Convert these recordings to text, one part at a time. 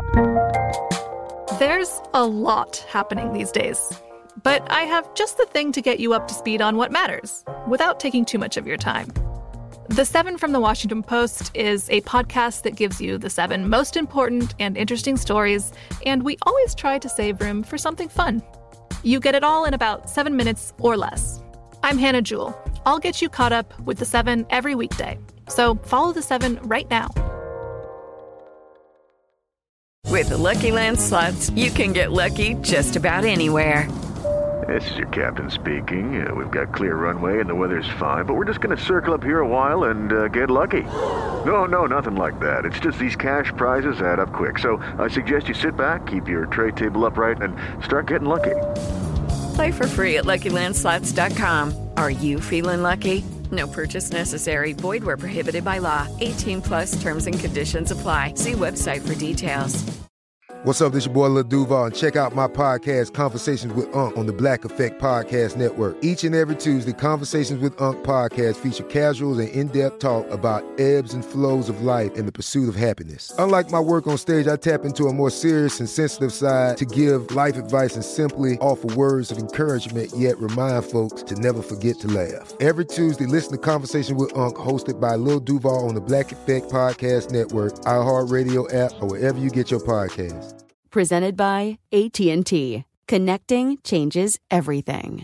There's a lot happening these days, but I have just the thing to get you up to speed on what matters, without taking too much of your time. The 7 from the Washington Post is a podcast that gives you the 7 most important and interesting stories, and we always try to save room for something fun. You get it all in about 7 minutes or less. I'm Hannah Jewell. I'll get you caught up with the 7 every weekday. So follow the 7 right now. With the Lucky Land Slots, you can get lucky just about anywhere. This is your captain speaking. We've got clear runway and the weather's fine, but we're just going to circle up here a while and get lucky. No, nothing like that. It's just these cash prizes add up quick. So I suggest you sit back, keep your tray table upright, and start getting lucky. Play for free at LuckyLandSlots.com. Are you feeling lucky? No purchase necessary. Void where prohibited by law. 18+ terms and conditions apply. See website for details. What's up? This your boy Lil Duval, and check out my podcast, Conversations with Unc, on the Black Effect Podcast Network. Each and every Tuesday, Conversations with Unc podcast feature casual and in-depth talk about ebbs and flows of life and the pursuit of happiness. Unlike my work on stage, I tap into a more serious and sensitive side to give life advice and simply offer words of encouragement, yet remind folks to never forget to laugh. Every Tuesday, listen to Conversations with Unc, hosted by Lil Duval on the Black Effect Podcast Network, iHeartRadio app, or wherever you get your podcasts. Presented by AT&T. Connecting changes everything.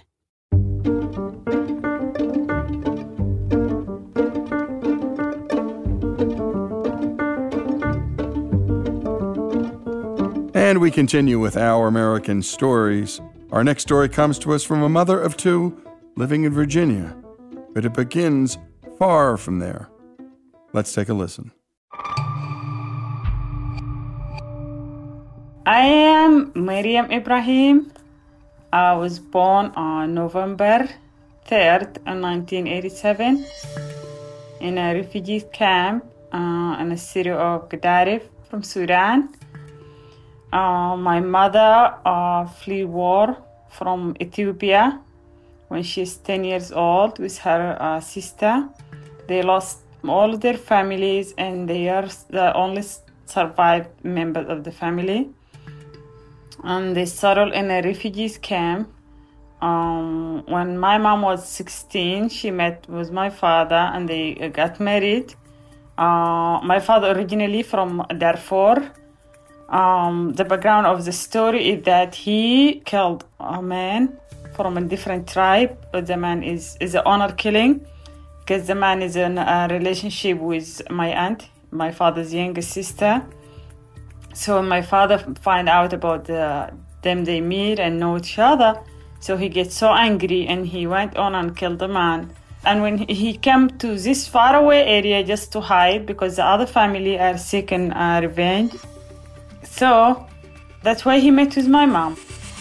And we continue with Our American Stories. Our next story comes to us from a mother of 2 living in Virginia, but it begins far from there. Let's take a listen. I am Mariam Ibrahim. I was born on November 3rd, 1987 in a refugee camp in the city of Gadaref from Sudan. My mother fled war from Ethiopia when she's 10 years old with her sister. They lost all their families and they are the only survived members of the family. And they settled in a refugees camp. When my mom was 16, she met with my father and they got married. My father originally from Darfur. The background of the story is that he killed a man from a different tribe. The man is an honor killing because the man is in a relationship with my aunt, my father's younger sister. So my father find out about them they meet and know each other. So he gets so angry and he went on and killed the man. And when he came to this faraway area just to hide because the other family are seeking revenge. So that's why he met with my mom.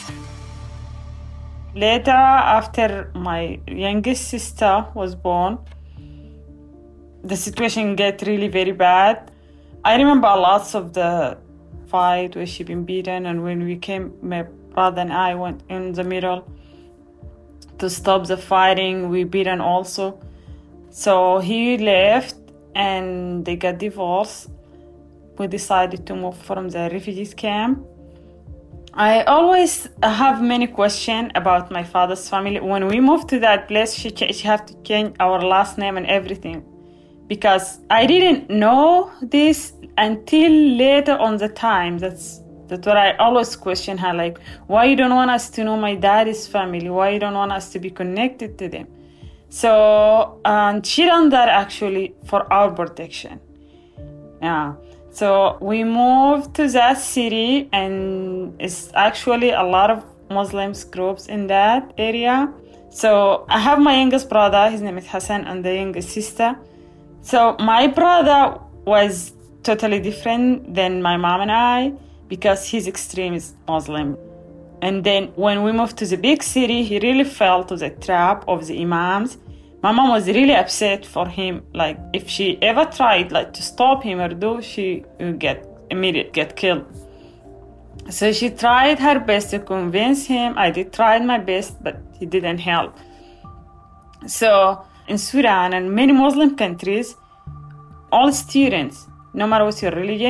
Later, after my youngest sister was born, the situation get really very bad. I remember lots of the fight where she been beaten, and when we came, my brother and I went in the middle to stop the fighting. We beaten also. So he left and they got divorced. We decided to move from the refugees camp. I always have many questions about my father's family. When we moved to that place, she had to change our last name and everything, because I didn't know this until later on the time. That's what I always question her, like, why you don't want us to know my daddy's family? Why you don't want us to be connected to them? So she done that actually for our protection. Yeah. So we moved to that city, and it's actually a lot of Muslims groups in that area. So I have my youngest brother, his name is Hassan, and the youngest sister. So my brother was totally different than my mom and I because he's extreme Muslim. And then when we moved to the big city, he really fell to the trap of the imams. My mom was really upset for him. Like, if she ever tried to stop him or she would get killed. So she tried her best to convince him. I tried my best, but he didn't help. So in Sudan and many Muslim countries, all students, no matter what your religion,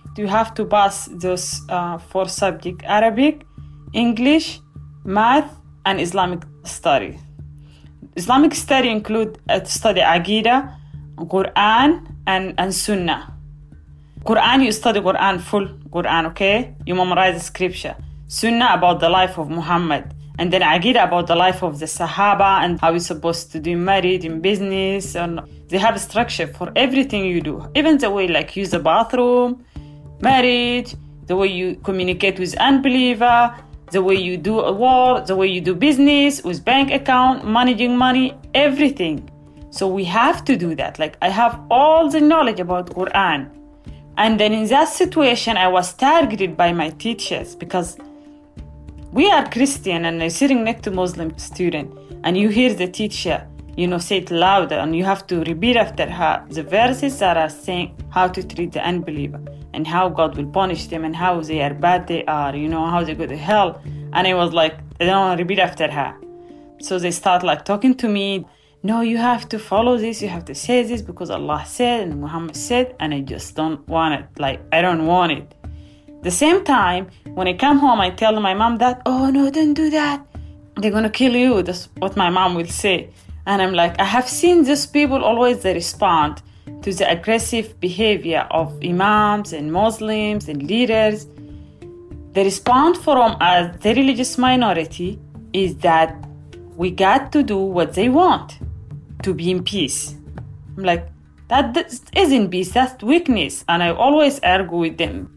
you have to pass those 4 subjects: Arabic, English, math, and Islamic study. Islamic study include study Aqidah, Quran, and Sunnah. Quran, you study Quran, full Quran, okay? You memorize the scripture. Sunnah about the life of Muhammad. And then Aqidah about the life of the Sahaba and how you're supposed to do married, in business. And they have a structure for everything you do. Even the way like use the bathroom, marriage, the way you communicate with unbeliever, the way you do a war, the way you do business, with bank account, managing money, everything. So we have to do that. Like I have all the knowledge about Quran. And then in that situation, I was targeted by my teachers because we are Christian and I'm sitting next to Muslim student and you hear the teacher, say it louder and you have to repeat after her the verses that are saying how to treat the unbeliever and how God will punish them and how they are bad they are, how they go to hell. And I was like, I don't want to repeat after her. So they start like talking to me. No, you have to follow this. You have to say this because Allah said and Muhammad said, and I just don't want it. Like, I don't want it. The same time, when I come home, I tell my mom that, oh no, don't do that. They're going to kill you. That's what my mom will say. And I'm like, I have seen these people always they respond to the aggressive behavior of imams and Muslims and leaders. The response from us, the religious minority, is that we got to do what they want to be in peace. I'm like, that isn't peace, that's weakness. And I always argue with them.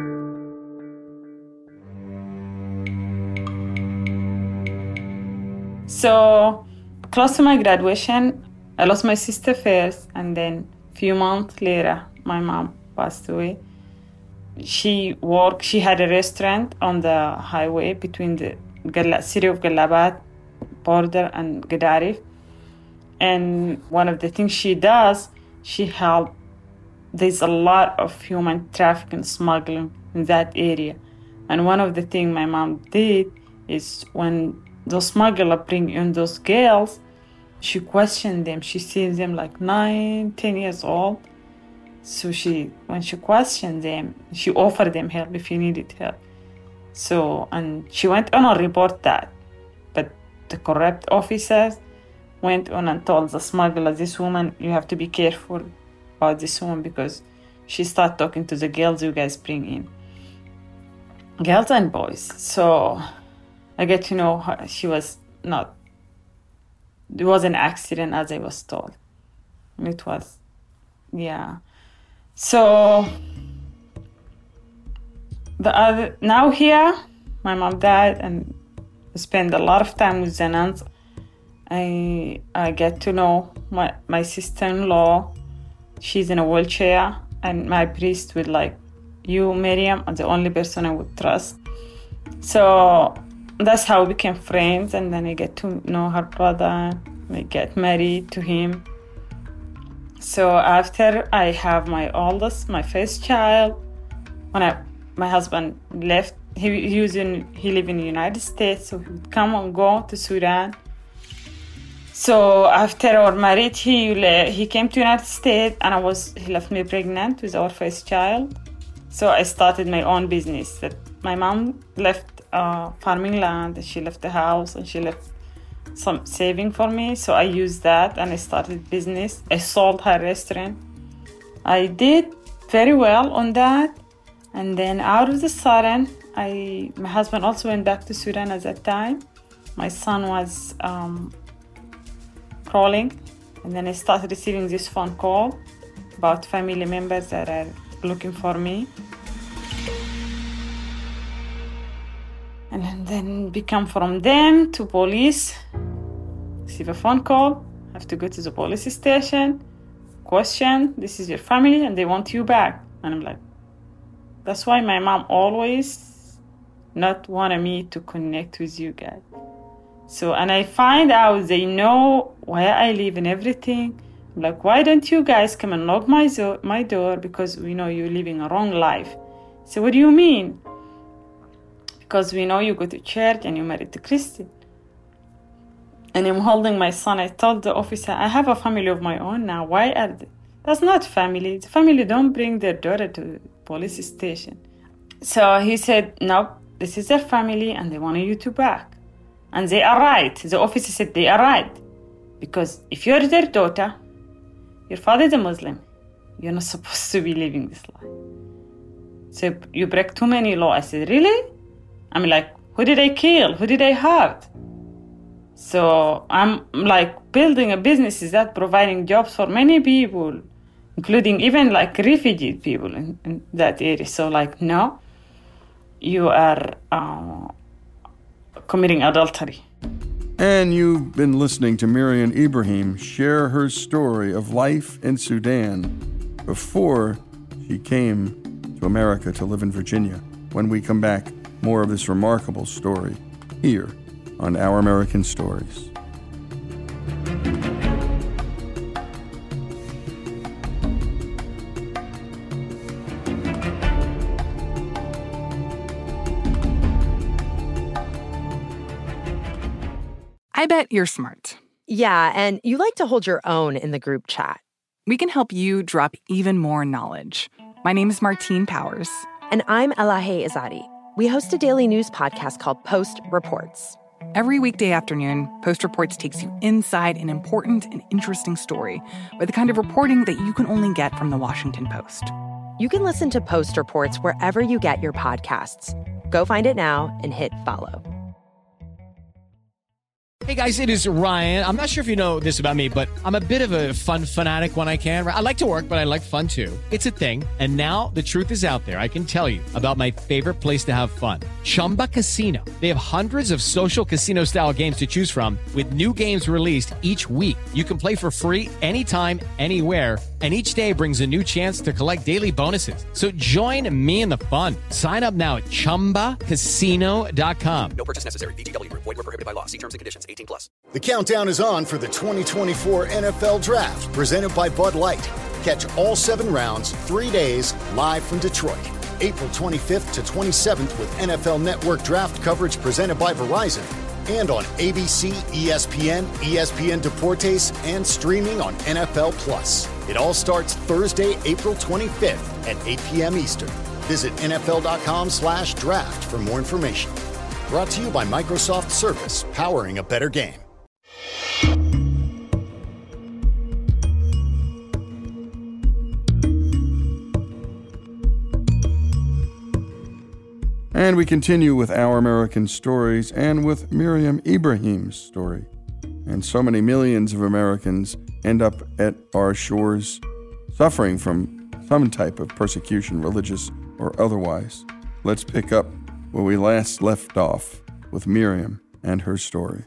So, close to my graduation, I lost my sister first, and then a few months later, my mom passed away. She had a restaurant on the highway between the city of Gallabat border and Gadarif. And one of the things she does, she helps. There's a lot of human trafficking, smuggling in that area. And one of the things my mom did is when those smugglers bring in those girls, she questioned them. She sees them like 9, 10 years old. So when she questioned them, she offered them help if he needed help. So, and she went on and report that. But the corrupt officers went on and told the smuggler, this woman, you have to be careful about this woman because she started talking to the girls you guys bring in. Girls and boys. So I get to know her. She was not, it was an accident as I was told. It was, yeah. So now here, my mom died and I spent a lot of time with the nuns. I get to know my sister-in-law. She's in a wheelchair, and my priest would like, you, Miriam, are the only person I would trust. So that's how we became friends, and then I get to know her brother. We get married to him. So after I have my oldest, my first child, when my husband left, he lived in the United States, so he would come and go to Sudan. So after our marriage, he came to the United States, and he left me pregnant with our first child. So I started my own business. That my mom left farming land, and she left the house, and she left some saving for me. So I used that, and I started business. I sold her restaurant. I did very well on that. And then out of the sudden, my husband also went back to Sudan at that time. My son was crawling, and then I started receiving this phone call about family members that are looking for me. And then become from them to police, receive a phone call, have to go to the police station, question, this is your family and they want you back. And I'm like, that's why my mom always not wanted me to connect with you guys. So, and I find out they know where I live and everything. I'm like, why don't you guys come and knock my door because we know you're living a wrong life. So what do you mean? Because we know you go to church and you're married to Christian. And I'm holding my son. I told the officer, I have a family of my own now. Why are That's not family. The family don't bring their daughter to police station. So he said, no, this is their family and they want you to back. And they are right. The officer said they are right. Because if you're their daughter, your father is a Muslim, you're not supposed to be living this life. So you break too many laws. I said, really? I'm like, who did I kill? Who did I hurt? So I'm like building a business that providing jobs for many people, including even like refugee people in that area. So like, no, you are committing adultery. And you've been listening to Miriam Ibrahim share her story of life in Sudan before she came to America to live in Virginia. When we come back, more of this remarkable story here on Our American Stories. I bet you're smart. Yeah, and you like to hold your own in the group chat. We can help you drop even more knowledge. My name is Martine Powers. And I'm Elahe Izadi. We host a daily news podcast called Post Reports. Every weekday afternoon, Post Reports takes you inside an important and interesting story with the kind of reporting that you can only get from the Washington Post. You can listen to Post Reports wherever you get your podcasts. Go find it now and hit follow. Hey guys, it is Ryan. I'm not sure if you know this about me, but I'm a bit of a fun fanatic when I can. I like to work, but I like fun too. It's a thing. And now the truth is out there. I can tell you about my favorite place to have fun. Chumba Casino. They have hundreds of social casino style games to choose from with new games released each week. You can play for free anytime, anywhere. And each day brings a new chance to collect daily bonuses. So join me in the fun. Sign up now at ChumbaCasino.com. No purchase necessary. VGW. Void where prohibited by law. See terms and conditions. 18+. The countdown is on for the 2024 NFL Draft, presented by Bud Light. Catch all 7 rounds, 3 days, live from Detroit. April 25th to 27th with NFL Network Draft coverage presented by Verizon. And on ABC, ESPN, ESPN Deportes, and streaming on NFL Plus. It all starts Thursday, April 25th at 8 p.m. Eastern. Visit NFL.com/draft for more information. Brought to you by Microsoft Surface, powering a better game. And we continue with Our American Stories and with Miriam Ibrahim's story. And so many millions of Americans end up at our shores suffering from some type of persecution, religious or otherwise. Let's pick up where we last left off with Miriam and her story.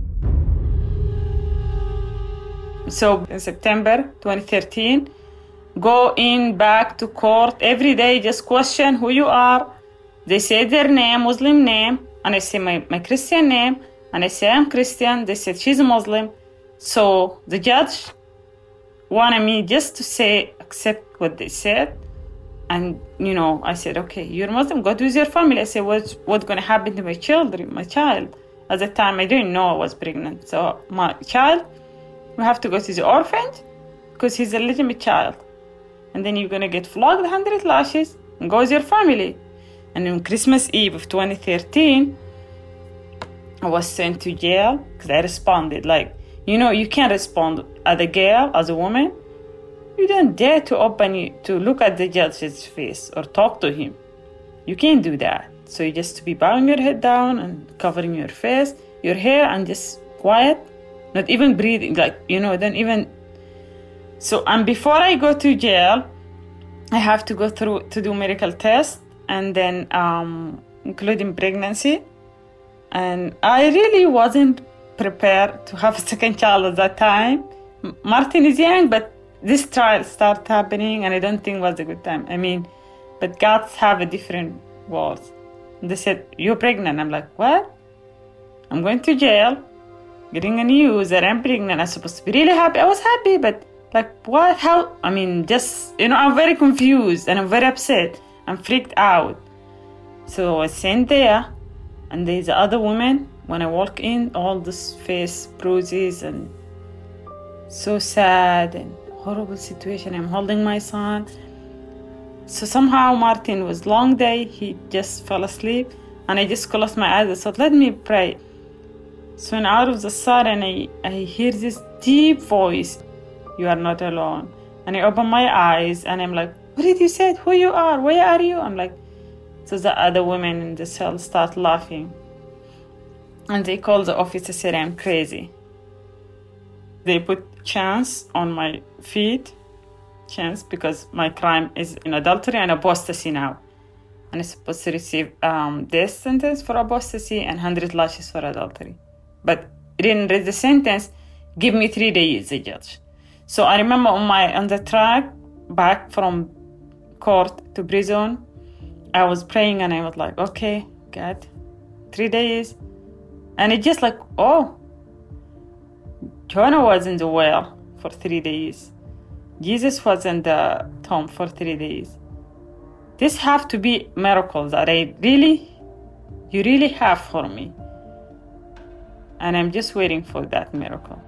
So in September 2013, go in back to court every day, just question who you are. They say their name, Muslim name, and I say my Christian name, and I say I'm Christian. They said she's a Muslim. So the judge wanted me just to say, accept what they said. And, I said, okay, you're Muslim, go with your family. I said, what's going to happen to my child? At the time, I didn't know I was pregnant. So my child, we have to go to the orphanage because he's a legitimate child. And then you're going to get flogged 100 lashes and go with your family. And on Christmas Eve of 2013, I was sent to jail because I responded. You can't respond as a girl, as a woman. You don't dare to look at the judge's face or talk to him. You can't do that. So you just to be bowing your head down and covering your face, your hair, and just quiet, not even breathing, don't even. So, and before I go to jail, I have to go through to do medical tests, and then including pregnancy. And I really wasn't prepared to have a second child at that time. Martin is young, but this trial started happening, and I don't think it was a good time. But God have a different words. They said, you're pregnant. I'm like, what? I'm going to jail, getting a news that I'm pregnant. I'm supposed to be really happy. I was happy, but what? How? I'm very confused, and I'm very upset. I'm freaked out. So I sent there, and there's the other woman. When I walk in, all this face bruises and so sad and horrible situation. I'm holding my son. So somehow Martin was long day. He just fell asleep. And I just closed my eyes. I thought, let me pray. So when out of the sudden, I hear this deep voice. You are not alone. And I open my eyes and I'm like, what did you say? Who you are? Where are you? I'm like, so the other women in the cell start laughing. And they call the officer, said I'm crazy. They put chains on my feet. Chains because my crime is in adultery and apostasy now. And I'm supposed to receive death sentence for apostasy and 100 lashes for adultery. But he didn't read the sentence, give me 3 days, the judge. So I remember on the track back from court to prison, I was praying and I was like, okay, God, 3 days. And it's just like, oh, Jonah was in the well for 3 days. Jesus was in the tomb for 3 days. This have to be miracles that you really have for me. And I'm just waiting for that miracle.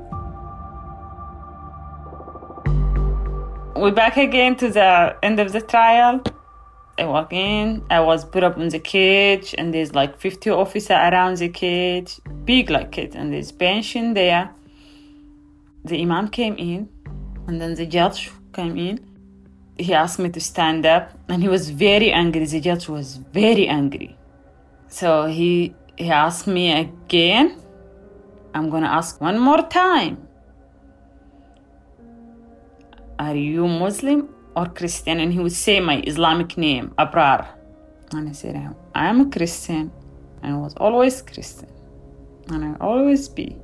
We're back again to the end of the trial. I walk in, I was put up in the cage, and there's like 50 officers around the cage, big like cage, and there's bench in there. The imam came in, and then the judge came in. He asked me to stand up, and he was very angry. The judge was very angry. So he asked me again, I'm gonna ask one more time. Are you Muslim or Christian? And he would say my Islamic name, Abrar. And I said, I am a Christian, and I was always Christian, and I always be.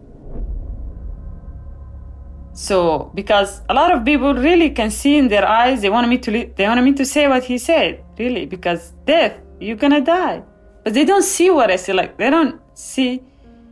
So, because a lot of people really can see in their eyes, they wanted me to say what he said, really, because death, you're gonna die. But they don't see what I see, like, they don't see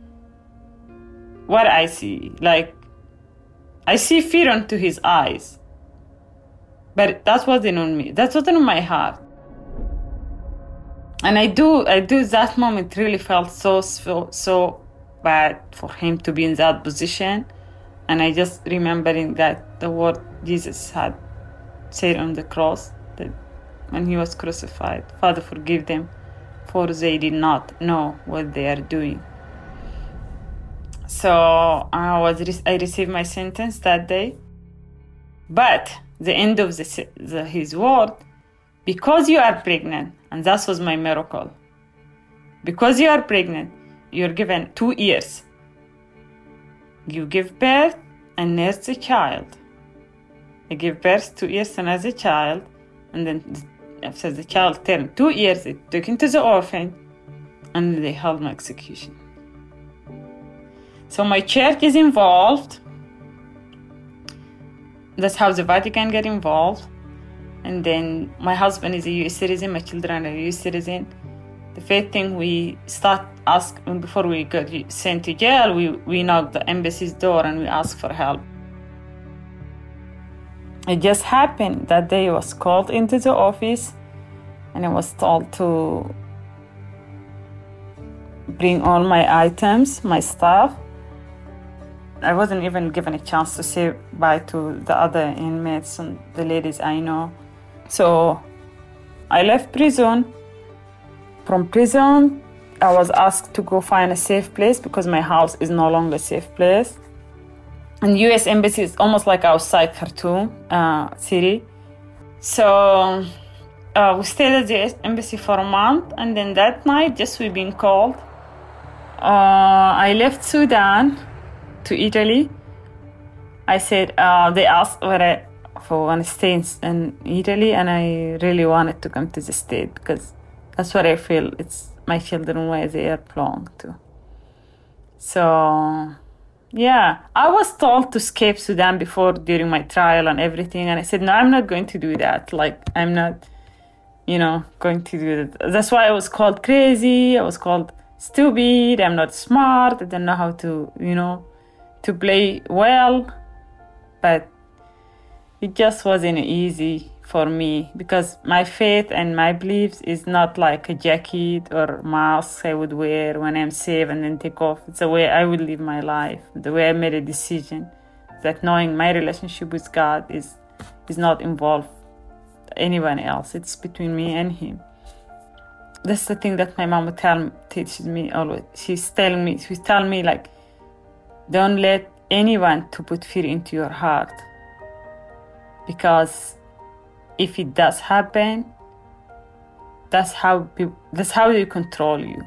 what I see. Like, I see fear into his eyes. But that wasn't on me. That wasn't on my heart. And I do that moment really felt so bad for him to be in that position. And I just remembering that the word Jesus had said on the cross, that when he was crucified, Father, forgive them, for they did not know what they are doing. So I received my sentence that day. But the end of his word, because you are pregnant, and that was my miracle. Because you are pregnant, you're given 2 years. You give birth and nurse the child. I give birth 2 years to nurse the child, and then after the child turned 2 years, they took him to the orphan, and they held my execution. So my church is involved. That's how the Vatican get involved. And then my husband is a U.S. citizen, my children are U.S. citizen. The first thing we start asking, before we got sent to jail, we knocked the embassy's door and we asked for help. It just happened that day I was called into the office and I was told to bring all my items, my stuff. I wasn't even given a chance to say bye to the other inmates and the ladies I know. So I left prison. From prison, I was asked to go find a safe place because my house is no longer a safe place. And U.S. Embassy is almost like outside Khartoum city. So we stayed at the U.S. Embassy for a month, and then that night, just we been called. I left Sudan to Italy. I said, they asked whether I want to stay in Italy, and I really wanted to come to the States because that's what I feel it's my children where they belong to. So, yeah, I was told to escape Sudan before during my trial and everything, and I said, no, I'm not going to do that. Like, I'm not, going to do that. That's why I was called crazy. I was called stupid. I'm not smart. I don't know how to, to play well. But it just wasn't easy for me because my faith and my beliefs is not like a jacket or mask I would wear when I'm safe and then take off. It's the way I would live my life, the way I made a decision. that knowing my relationship with God is not involved anyone else. It's between me and Him. That's the thing that my mom teaches me always. She's telling me like, don't let anyone to put fear into your heart, because if it does happen, that's how they control you.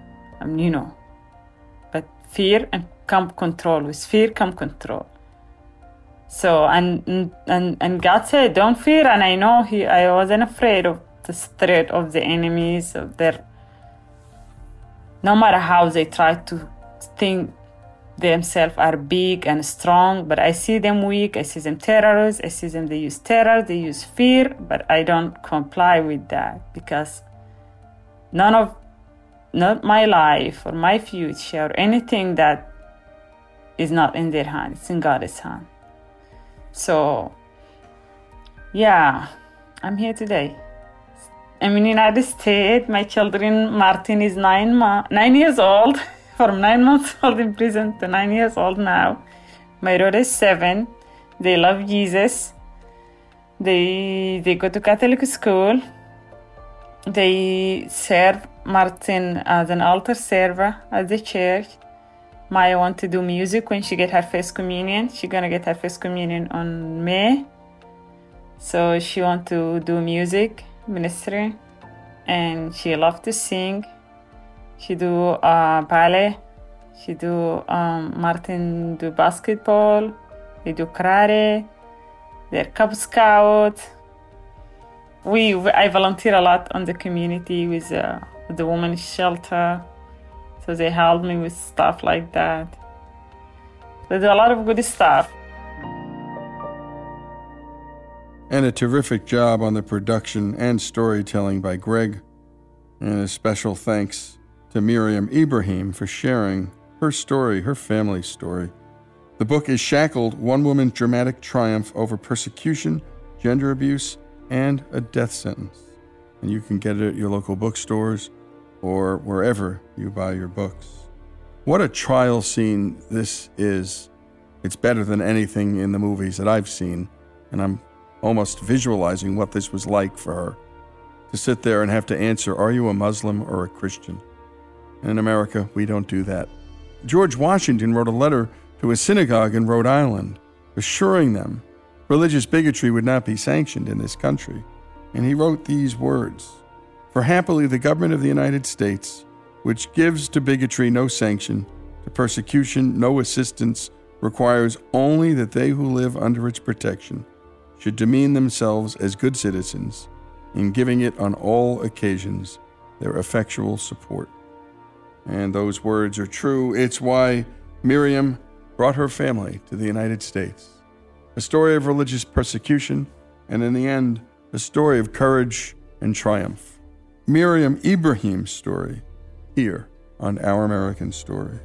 But fear and come control. With fear come control. So and God said, don't fear. And I know I wasn't afraid of the threat of the enemies, of their, no matter how they try to think themselves are big and strong, but I see them weak. I see them terrorists. I see them, they use terror, they use fear, but I don't comply with that, because not my life or my future or anything that is not in their hand. It's in God's hand. So, yeah, I'm here today. I'm in the United States. My children, Martin is 9 years old, from 9 months old in prison to 9 years old now. My daughter is 7. They love Jesus. They go to Catholic school. They serve Martin as an altar server at the church. Maya wants to do music when she get her first communion. She's going to get her first communion on May. So she wants to do music, ministry. And she loves to sing. She do ballet. She do, Martin do basketball. They do karate. They're Cub Scout. I volunteer a lot on the community with the women's shelter. So they help me with stuff like that. They do a lot of good stuff. And a terrific job on the production and storytelling by Greg. And a special thanks to Miriam Ibrahim for sharing her story, her family's story. The book is Shackled, One Woman's Dramatic Triumph Over Persecution, Gender Abuse, and a Death Sentence. And you can get it at your local bookstores or wherever you buy your books. What a trial scene this is. It's better than anything in the movies that I've seen, and I'm almost visualizing what this was like for her, to sit there and have to answer, are you a Muslim or a Christian? And in America, we don't do that. George Washington wrote a letter to a synagogue in Rhode Island, assuring them religious bigotry would not be sanctioned in this country. And he wrote these words, "For happily the government of the United States, which gives to bigotry no sanction, to persecution no assistance, requires only that they who live under its protection should demean themselves as good citizens, in giving it on all occasions their effectual support." And those words are true. It's why Miriam brought her family to the United States. A story of religious persecution, and in the end, a story of courage and triumph. Miriam Ibrahim's story, here on Our American Stories.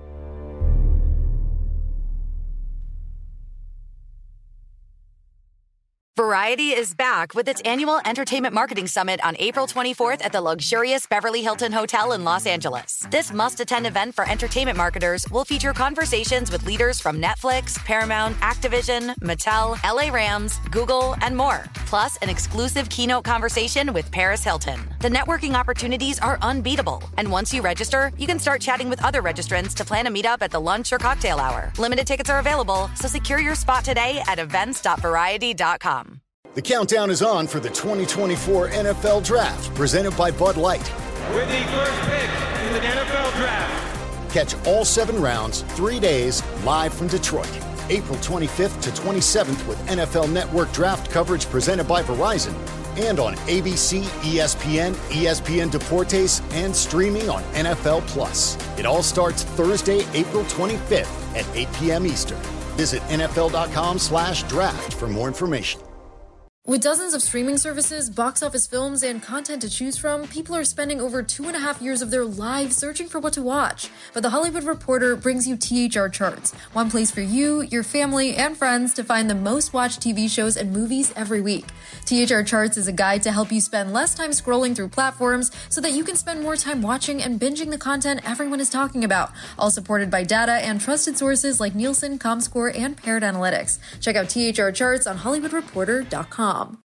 Variety is back with its annual Entertainment Marketing Summit on April 24th at the luxurious Beverly Hilton Hotel in Los Angeles. This must-attend event for entertainment marketers will feature conversations with leaders from Netflix, Paramount, Activision, Mattel, LA Rams, Google, and more. Plus, an exclusive keynote conversation with Paris Hilton. The networking opportunities are unbeatable. And once you register, you can start chatting with other registrants to plan a meetup at the lunch or cocktail hour. Limited tickets are available, so secure your spot today at events.variety.com. The countdown is on for the 2024 NFL Draft, presented by Bud Light. With the first pick in the NFL Draft. Catch all 7 rounds, 3 days, live from Detroit. April 25th to 27th with NFL Network Draft coverage presented by Verizon. And on ABC, ESPN, ESPN Deportes, and streaming on NFL Plus. It all starts Thursday, April 25th at 8 p.m. Eastern. Visit NFL.com/draft for more information. With dozens of streaming services, box office films, and content to choose from, people are spending over 2.5 years of their lives searching for what to watch. But The Hollywood Reporter brings you THR Charts, one place for you, your family, and friends to find the most watched TV shows and movies every week. THR Charts is a guide to help you spend less time scrolling through platforms so that you can spend more time watching and binging the content everyone is talking about, all supported by data and trusted sources like Nielsen, Comscore, and Parrot Analytics. Check out THR Charts on HollywoodReporter.com.